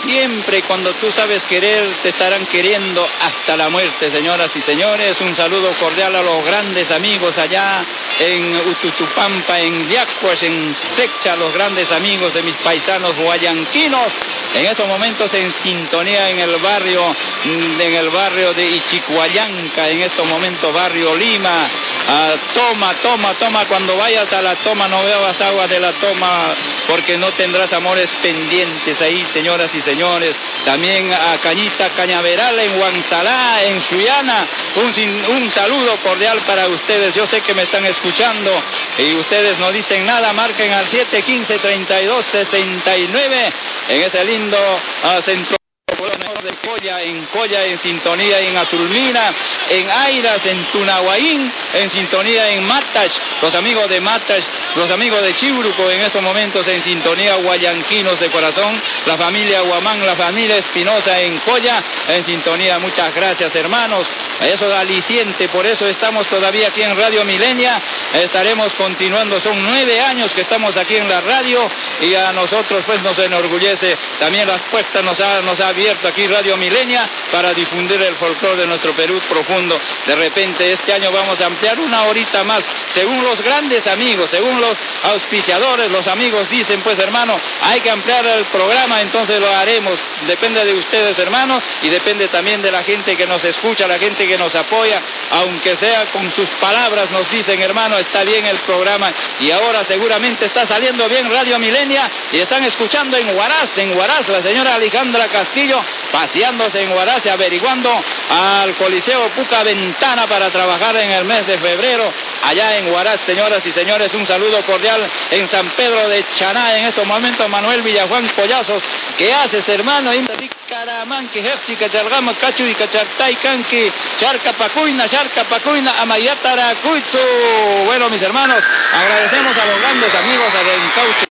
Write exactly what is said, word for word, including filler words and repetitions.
siempre cuando tú sabes querer, te estarán queriendo hasta la muerte, señoras y señores. Un saludo cordial a los grandes amigos allá en Ututupampa, en Yacuas, en Secha, los grandes amigos de mis paisanos guayanquinos. En estos momentos en sintonía en el barrio, en el barrio de Ichicuayanca, en estos momentos barrio Lima. Ah, toma, toma, toma, cuando vayas a la toma no bebas agua de la toma porque no tendrás amores pendientes ahí, señoras y señores. También a Cañita Cañaveral en Huanzalá, en Suyana, un, un saludo cordial para ustedes. Yo sé que me están escuchando y ustedes no dicen nada, marquen al siete uno cinco, treinta y dos sesenta y nueve en ese lindo uh, centro de Coya, en Coya, en sintonía en Azulmina, en Airas, en Tunahuaín, en sintonía en Matash, los amigos de Matash, los amigos de Chiburuco, en estos momentos en sintonía guayanquinos de corazón, la familia Guamán, la familia Espinosa en Coya, en sintonía. Muchas gracias, hermanos. Eso es aliciente, por eso estamos todavía aquí en Radio Milenia, estaremos continuando, son nueve años que estamos aquí en la radio y a nosotros pues nos enorgullece, también las puertas nos ha, nos ha abierto aquí Radio Milenia para difundir el folclore de nuestro Perú profundo. De repente este año vamos a ampliar una horita más, según los grandes amigos, según los auspiciadores, los amigos dicen, pues hermano, hay que ampliar el programa, entonces lo haremos. Depende de ustedes, hermanos, y depende también de la gente que nos escucha, la gente que nos apoya, aunque sea con sus palabras nos dicen, hermano, está bien el programa y ahora seguramente está saliendo bien Radio Milenia y están escuchando en Huaraz, en Huaraz, la señora Alejandra Castillo paseándose en Huaraz y averiguando al Coliseo Puca Ventana para trabajar en el mes de febrero allá en Huaraz, señoras y señores. Un saludo cordial en San Pedro de Chaná en estos momentos Manuel Villajuan Collazos. ¿Qué haces, hermano? Caramanqui, Jefsi, Cachargama, Cachu y Cachartay, Canqui, Charca Pacuina, Charca Pacuina, Amayatara, Cuitzu. Bueno, mis hermanos, agradecemos a los grandes amigos del Encauche.